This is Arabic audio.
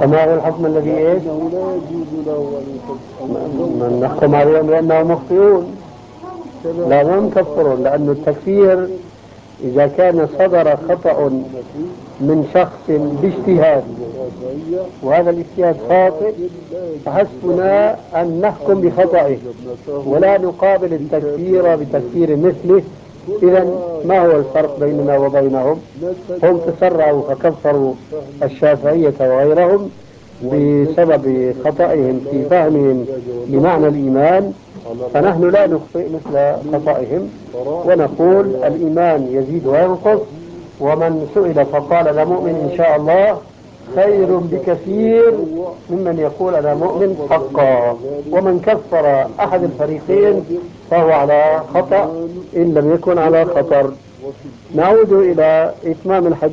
فما هو الحكم الذي إيش؟ أنه لا يجوز له أن من نحكم عليهم بأنهم مخطئون لا نكفرون، لأن التكفير إذا كان صدر خطأ من شخص باجتهاد وهذا الاجتهاد خاطئ فحسبنا أن نحكم بخطئه ولا نقابل التكفير بتكفير مثله. إذا ما هو الفرق بيننا وبينهم؟ هم تسرعوا فكفروا الشافعية وغيرهم بسبب خطئهم في فهمهم لمعنى الإيمان، فنحن لا نخطئ مثل خطئهم ونقول الإيمان يزيد وينقص، ومن سئل فقال أنا مؤمن إن شاء الله خير بكثير ممن يقول أنا مؤمن حقا. ومن كفر أحد الفريقين فهو على خطأ إن لم يكن على خطر. نعود إلى إتمام الحديث.